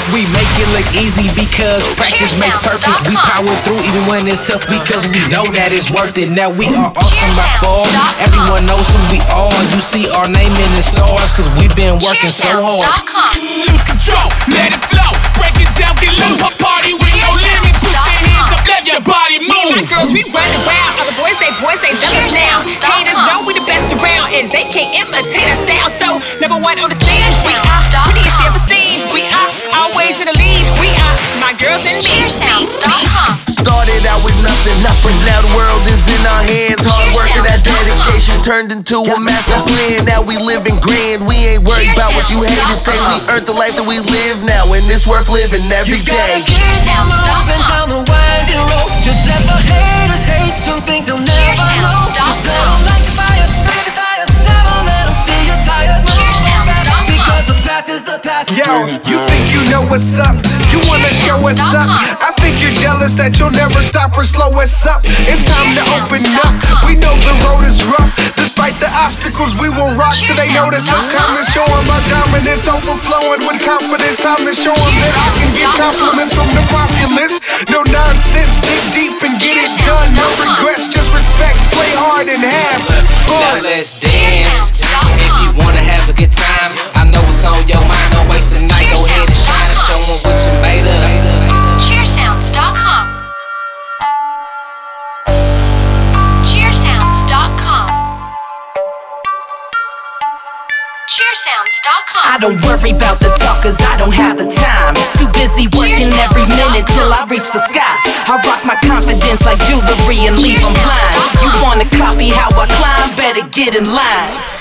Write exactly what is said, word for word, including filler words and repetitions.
perfect. We make it look easy because practice makes perfect. We power through even when it's tough because we know that it's worth it. Now we are awesome by far. Everyone knows who we are. You see our name in the stars cause we've been working so hard. Lose control, let it flow. Break it down, get loose. Party with no limit. Put your hands up, let your body move. My girls, we run around. Other boys, they boys, they jealous now. Haters know we the best around, and they can't imitate our style. So number one on the stage, we are prettiest you ever seen. We are always in the lead. We are my girls and me. cheer sounds dot com. Started out with nothing, nothing. Now the world is in our hands. Hard work and that dedication turned into a master plan. Now we living grand. We ain't worried about what you haters say. We earned the life that we live now, and this work living every day. cheer sounds dot com. down the winding road. Just let the haters hate. Some things they'll never know. Just let them light your fire, bring desire. Never let them see you tired. Because the past is the past. Yo, you think you know what's up? You wanna show us up? I think you're jealous that you'll never stop or slow us up. It's time to open up. We know the road is rough. Despite the obstacles, we will rock till they notice us. Time to show them our dominance, overflowing with confidence. Time to show them that I can get compliments from the populace. No nonsense, dig deep and get it done. No regrets, just respect. Play hard and have fun. Now let's dance. If you wanna have a good time, I know it's on your mind. Don't waste the night. Go ahead and shine and show them what you made of. cheer sounds dot com. cheer sounds dot com. cheer sounds dot com. I don't worry about the talk cause I don't have the time. Too busy working every minute till I reach the sky. I rock my confidence like jewelry and leave them blind. You wanna copy how I climb? Better get in line.